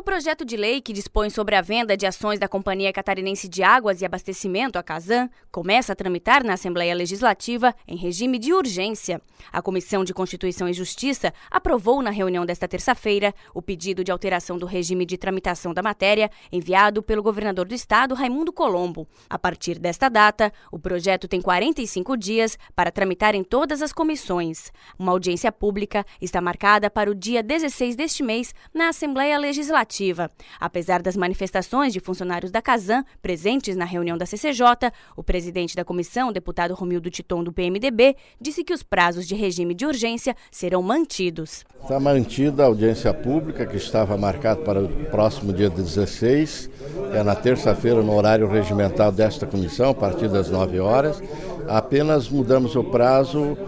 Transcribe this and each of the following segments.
projeto de lei que dispõe sobre a venda de ações da Companhia Catarinense de Águas e Abastecimento, a Casan, começa a tramitar na Assembleia Legislativa em regime de urgência. A Comissão de Constituição e Justiça aprovou na reunião desta terça-feira o pedido de alteração do regime de tramitação da matéria enviado pelo governador do estado, Raimundo Colombo. A partir desta data, o projeto tem 45 dias para tramitar em todas as comissões. Uma audiência pública está marcada para o dia 16 deste mês na Assembleia Legislativa. Apesar das manifestações de funcionários da Casan presentes na reunião da CCJ, o presidente da comissão, deputado Romildo Titon, do PMDB, disse que os prazos de regime de urgência serão mantidos. Está mantida a audiência pública, que estava marcada para o próximo dia 16, é na terça-feira, no horário regimental desta comissão, a partir das 9 horas. Apenas mudamos o prazo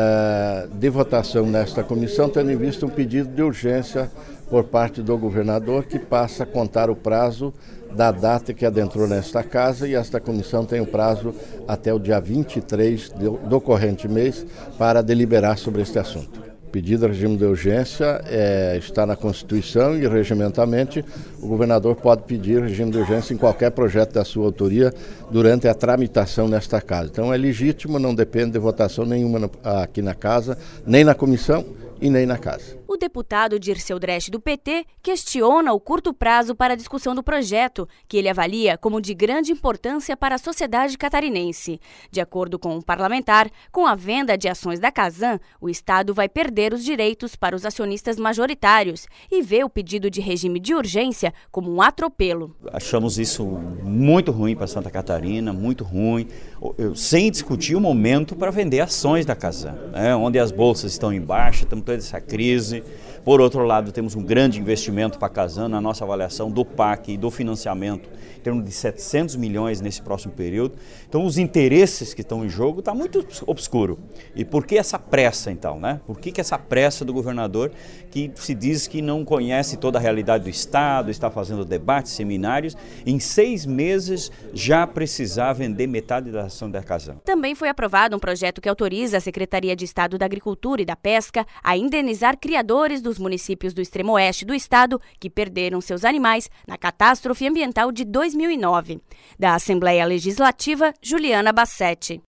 de votação nesta comissão, tendo em vista um pedido de urgência por parte do governador, que passa a contar o prazo da data que adentrou nesta casa, e esta comissão tem o prazo até o dia 23 do corrente mês para deliberar sobre este assunto. O pedido de regime de urgência está na Constituição e, regimentalmente, o governador pode pedir regime de urgência em qualquer projeto da sua autoria durante a tramitação nesta casa. Então é legítimo, não depende de votação nenhuma aqui na casa, nem na comissão e nem na casa. O deputado Dirceu Dresch, do PT, questiona o curto prazo para a discussão do projeto, que ele avalia como de grande importância para a sociedade catarinense. De acordo com o parlamentar, com a venda de ações da Casan, o Estado vai perder os direitos para os acionistas majoritários e vê o pedido de regime de urgência como um atropelo. Achamos isso muito ruim para Santa Catarina, muito ruim, sem discutir o momento para vender ações da Casan, onde as bolsas estão em baixa, estamos toda essa crise. Por outro lado, temos um grande investimento para a Casan na nossa avaliação do PAC e do financiamento, em termos de 700 milhões nesse próximo período. Então, os interesses que estão em jogo estão muito obscuro. E por que essa pressa, então, né? Por que essa pressa do governador, que se diz que não conhece toda a realidade do Estado, está fazendo debates, seminários, em 6 meses já precisar vender metade da ação da Casan? Também foi aprovado um projeto que autoriza a Secretaria de Estado da Agricultura e da Pesca a indenizar criadores dos municípios do extremo oeste do estado que perderam seus animais na catástrofe ambiental de 2009. Da Assembleia Legislativa, Juliana Bassetti.